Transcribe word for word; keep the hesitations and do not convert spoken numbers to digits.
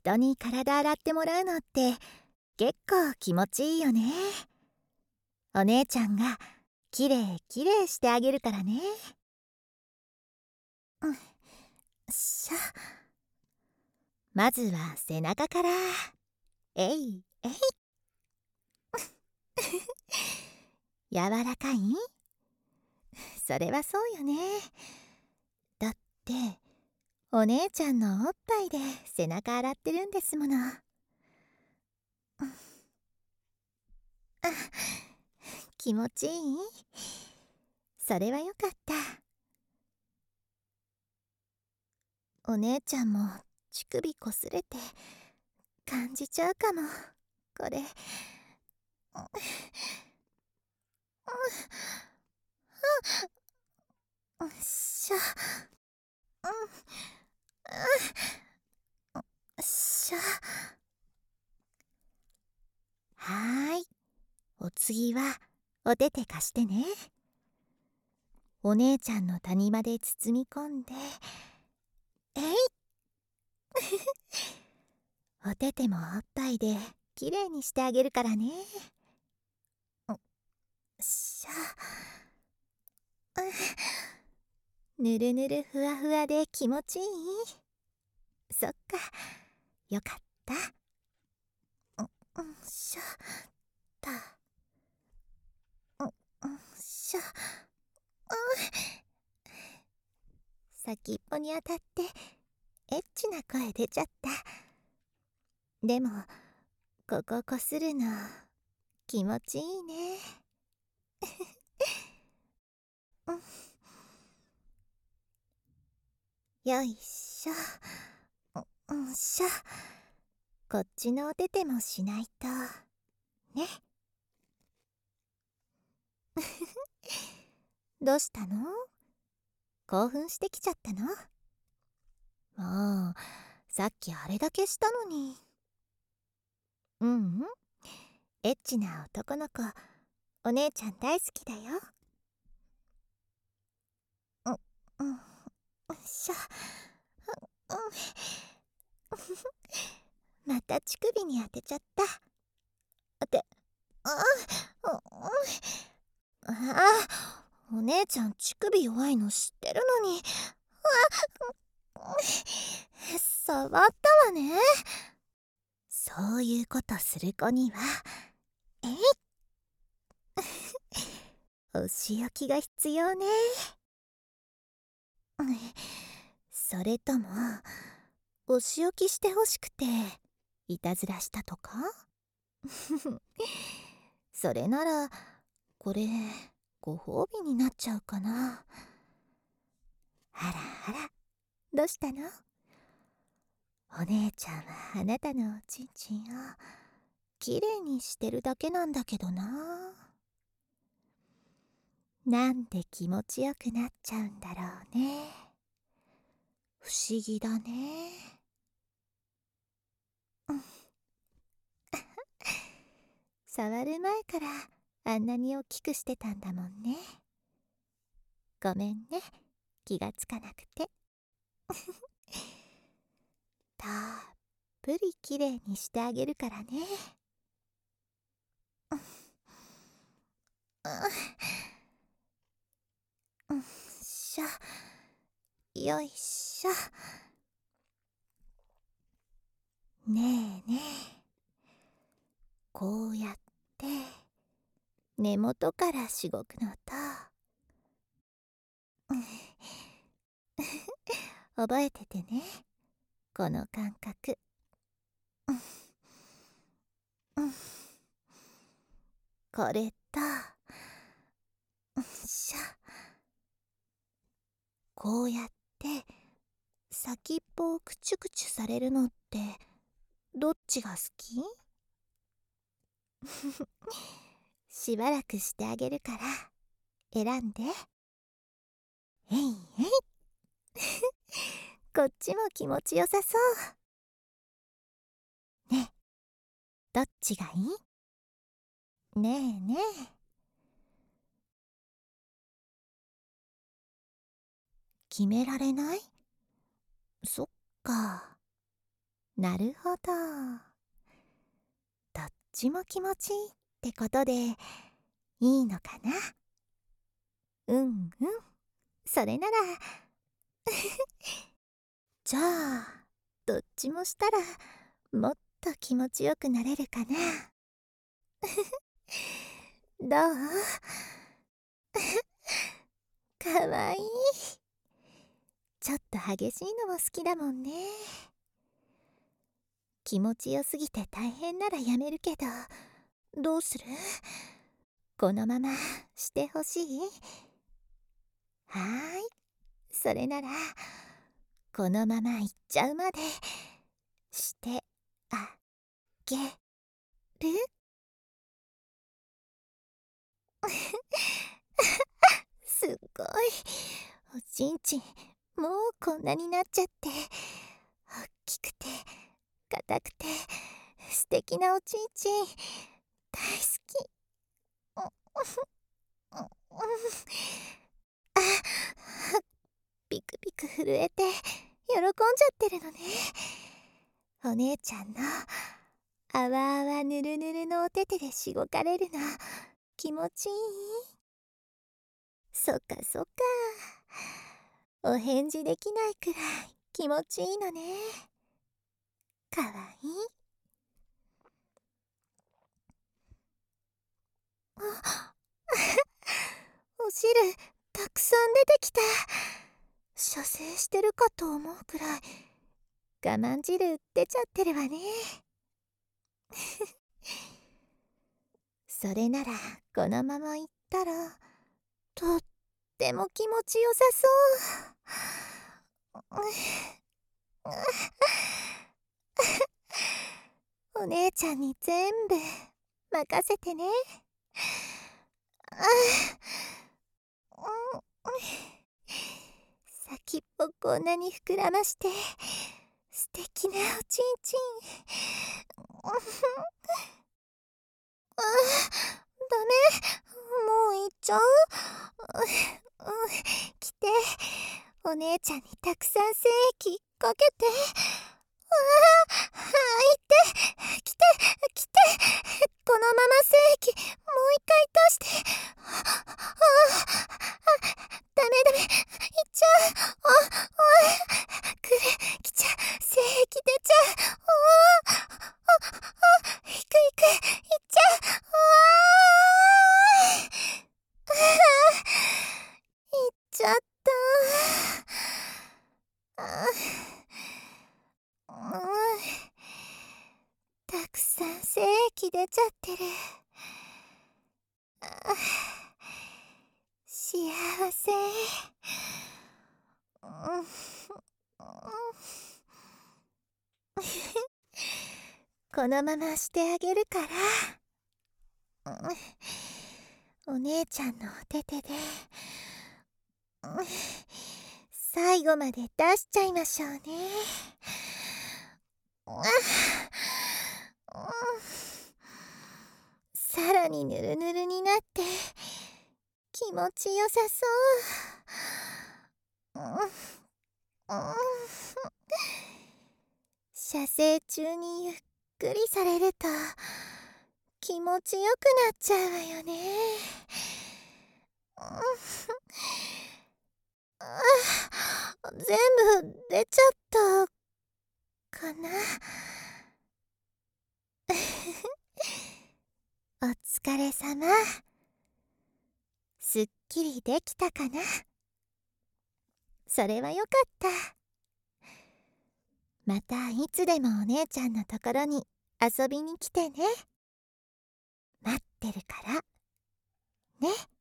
人に体洗ってもらうのって結構気持ちいいよね。お姉ちゃんがきれいきれいしてあげるからね。うん、しゃ。まずは背中から。えいえい。柔らかい？それはそうよね。だってお姉ちゃんのおっぱいで背中洗ってるんですもの。うん、あ、気持ちいい？それはよかった。お姉ちゃんも乳首こすれて感じちゃうかも、これ。うん、しょ。うん、しょ。はーい。お次はお手手貸してね。お姉ちゃんの谷間で包み込んで、えい。お手手もおっぱいできれいにしてあげるからね。しゃ。ぬるぬるふわふわで気持ちいい？そっか、よかった。うん、しゃったうんしゃ。先っぽに当たってエッチな声出ちゃった。でもこここするの気持ちいいね。うん、よいしょ。うんしょ。こっちのお手手もしないとね。どうしたの？興奮してきちゃったの？もうさっきあれだけしたのに。うんうん、エッチな男の子お姉ちゃん大好きだよ。うんうんしょ。うんまた乳首に当てちゃった。って、ああ、ああ、お姉ちゃん乳首弱いの知ってるのに。あ、触ったわね。そういうことする子には、えいお仕置きが必要ね。それともお仕置きしてほしくていたずらしたとか？それならこれご褒美になっちゃうかな。あらあら、どうしたの？お姉ちゃんはあなたのおちんちんをきれいにしてるだけなんだけどな。なんで気持ちよくなっちゃうんだろうね。不思議だね。うん、触る前からあんなに大きくしてたんだもんね。ごめんね、気がつかなくて。たっぷりきれいにしてあげるからね。うんしょ。よいしょ。ねえねえ、こうやって根元からしごくのと、覚えててね、この感覚。これとしょ。こうやって先っぽをくちゅくちゅされるのってどっちが好き？しばらくしてあげるから選んで。えいえい。こっちも気持ちよさそう。ねえ、どっちがいい？ねえねえ。決められない？そっか。 なるほど。どっちも気持ちいいってことでいいのかな。うんうん、それならじゃあどっちもしたらもっと気持ちよくなれるかな。どう？かわいい。ちょっと激しいのも好きだもんね。気持ちよすぎて大変ならやめるけど、どうする？このまましてほしい？はーい、それならこのままいっちゃうまでしてあげる。すっごい。おちんちんもうこんなになっちゃって、大きくて硬くて素敵なおちんちん大好き。あ、ピクピク震えて喜んじゃってるのね。お姉ちゃんのあわあわぬるぬるのおててでしごかれるの気持ちいい？そっかそっか、お返事できないくらい気持ちいいのね。かわいい。あお汁たくさん出てきた。射精してるかと思うくらい我慢汁出ちゃってるわね。それならこのままいったらとっても気持ちよさそう。お姉ちゃんに全部任せてね。先っぽこんなに膨らまして素敵なおちんちん。あ、ダメ、もう行っちゃう。来て、お姉ちゃんにたくさん精液かけて。ああ、いて、来て、来て、このまま精液もう一回出して。ああ、ダメダメ、行っちゃう。あ、あ、くる、来ちゃう、精液出ちゃう。ああ、あ、行く行く、行っちゃう。ああ、行っちゃった。ああ、たくさん精液出ちゃってる。あ、幸せ。うん、このまましてあげるから。うん、お姉ちゃんのお手手で、うん、最後まで出しちゃいましょうね。あ、うん、さらにぬるぬるになって気持ちよさそう。うん、うん、射精中にゆっくりされると気持ちよくなっちゃうわよね。うん、あ、全部出ちゃったかな。お疲れさま。すっきりできたかな。それはよかった。またいつでもお姉ちゃんのところに遊びに来てね。待ってるからね。